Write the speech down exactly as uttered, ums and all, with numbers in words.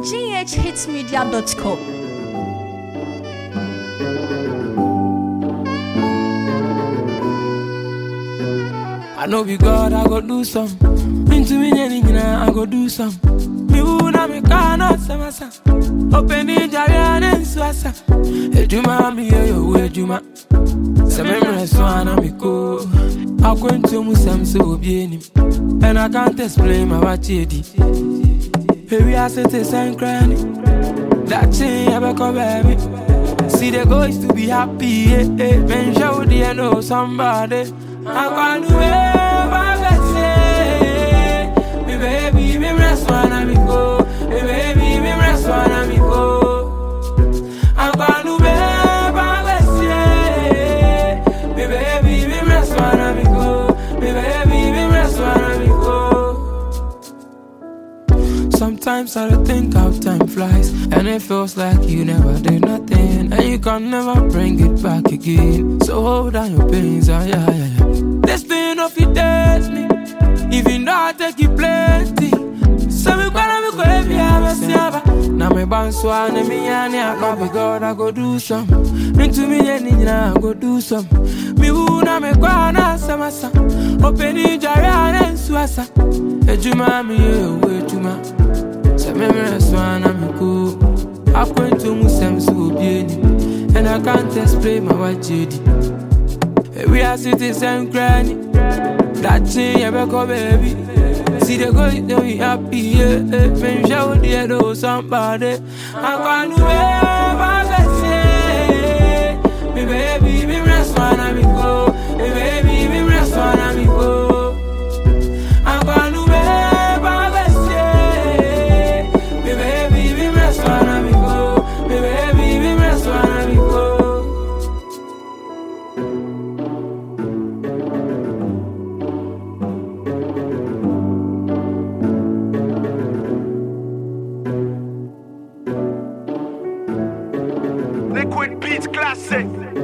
g h hits media dot com. I know be God, I go do some. Into me, I go do some. Me who na me cannot samasa. Open the jarian and swasa. Ejuma mi yo we ejuma. Se me reswana mi ko. I go into musam so bien. And I can't explain my wachedi. Here we are sitting and crying. That thing ever come baby. See the goals to be happy. Yeah, yeah. Men show the know somebody. I'm gonna do it, me baby, me rest one me go. Me baby, me rest one me go. I'm gonna do it, me baby, me rest one me go. Me baby, me rest one me go. Sometimes I don't think how time flies, and it feels like you never did nothing, and you can never bring it back again. So hold on your pains, ah yeah yeah yeah. This pain of it dates me, even though I take it plenty. So me gonna be going to have now me bounce one and me and I go be God, I go do some. Into me and I go do some. Me who na me gonna samasa. Open the jarian and swasa. Ejuma me yo ejuma. Se me rest one and me go. I'm going to musem so bien, and I can't explain my wachedi. We are sitting and crying. That thing ever come baby. See the girl you we happy. Yeah, yeah. Men show the know somebody. I'm gonna do it, me baby, me rest one me go. Me baby, me rest one me go. I'm gonna do it, me baby, me rest one me go. Me baby, me rest one me go. Liquid Beats Classic.